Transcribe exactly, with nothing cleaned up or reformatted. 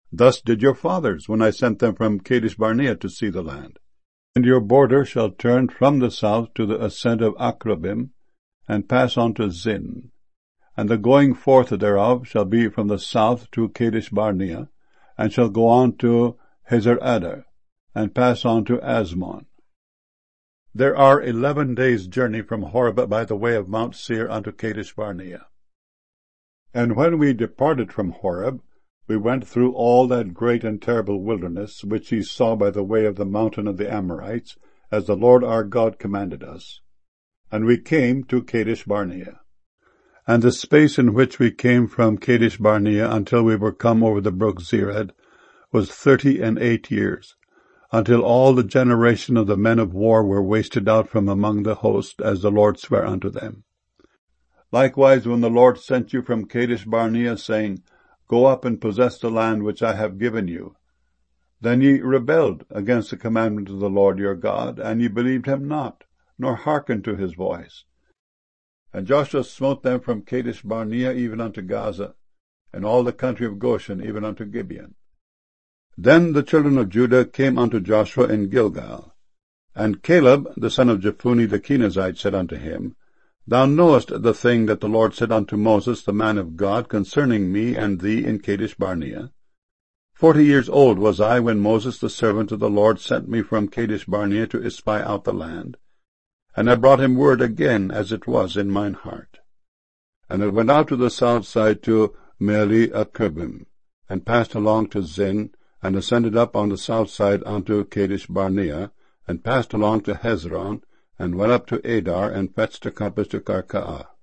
Thus did your fathers, when I sent them from Kadesh Barnea to see the land. And your border shall turn from the south to the ascent of Akrabim, and pass on to Zin. And the going forth thereof shall be from the south to Kadesh Barnea, and shall go on to Hazer-Adar, and pass on to Asmon. There are eleven days' journey from Horeb by the way of Mount Seir unto Kadesh Barnea. And when we departed from Horeb, we went through all that great and terrible wilderness, which ye saw by the way of the mountain of the Amorites, as the Lord our God commanded us. And we came to Kadesh Barnea. And the space in which we came from Kadesh Barnea until we were come over the brook Zered was thirty and eight years, until all the generation of the men of war were wasted out from among the host, as the Lord sware unto them. Likewise, when the Lord sent you from Kadesh Barnea, saying, Go up and possess the land which I have given you, then ye rebelled against the commandment of the Lord your God, and ye believed him not, nor hearkened to his voice. And Joshua smote them from Kadesh Barnea even unto Gaza, and all the country of Goshen even unto Gibeon. Then the children of Judah came unto Joshua in Gilgal. And Caleb, the son of Jephunneh the Kenizzite, said unto him, Thou knowest the thing that the Lord said unto Moses the man of God concerning me and thee in Kadesh Barnea. Forty years old was I when Moses the servant of the Lord sent me from Kadesh Barnea to espy out the land. And I brought him word again, as it was in mine heart. And I went out to the south side to Meali-Akrabim, and passed along to Zin, and ascended up on the south side unto Kadesh Barnea, and passed along to Hezron, and went up to Adar, and fetched a compass to Karkaa.